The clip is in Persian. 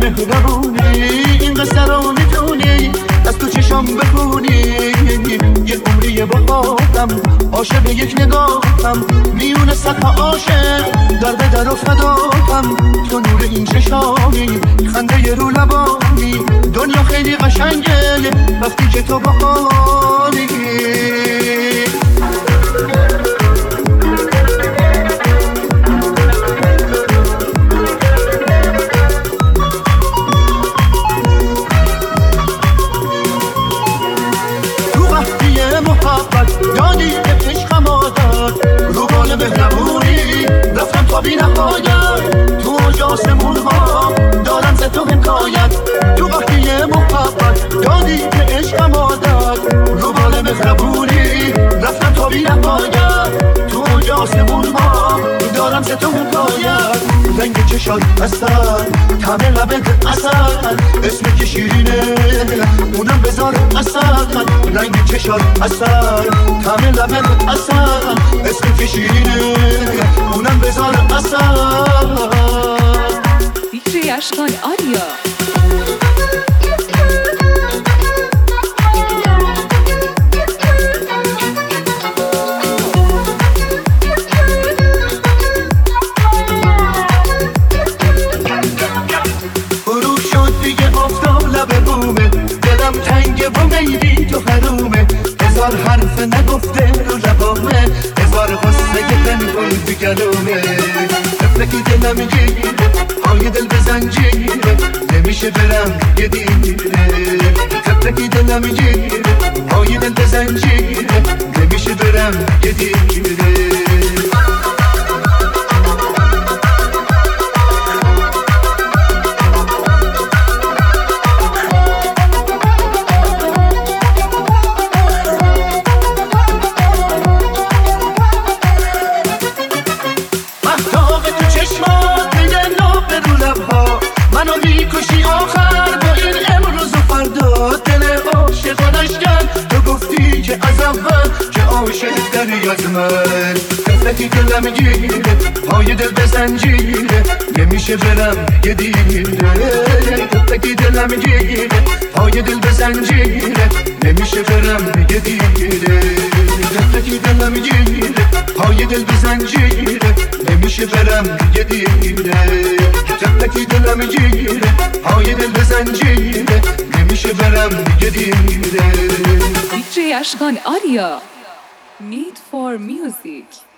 مهربونی، این قصه رو میتونی از تو چشم بخونی. یه عمری با خودم عاشق یک نگاهم، میونه صدها عاشق در افتادم. تو نور این چشامی، خنده رو لبانی، دنیا خیلی قشنگه وقتی که تو باهایی. دادی که عشقم آداد رو بال مهربونی، رفتم تا بی نهایت تو اوج آسمون ها، دارم ز تو حکایت. تو وقتی محبت دادی که عشقم آداد رو بال مهربونی، رفتم تا بی نهایت تو اوج آسمون ها، دارم ز تو حکایت. رنگ چشات اصل، طعم لبت اصل، اسم که شیرینه اونم بذار اصل. رنگ چشات اصل، طعم لبت اصل، اسم که شیرینه اونم بذار اصل. دیجی اشکان آریا. هزار حرف نگفته رو لبامه، هزار قصه پنهون تو گلومه. طفلکی دلم گیره، پای دل به زنجیره، نمیشه برم یه دیره. طفلکی دلم گیره، پای دل به زنجیره، نمیشه برم یه دیره. منو میکشی آخر با این امروز و فردا، دل عاشقانش کرد. تو گفتی که از اول که عاشق داری از من. طفلکی دلم گیره، پای دل به زنجیره، نمیشه برم یه دیره. طفلکی دلم گیره، پای دل به زنجیره، نمیشه برم یه دیره. طفلکی دلم گیره، پای دل به زنجیره، نمیشه برم یه دیره. طفلکی دلم گیره، پای دل به زنجیره، نمیشه برم یه دیره. دیجی اشکان آریا. Need for music.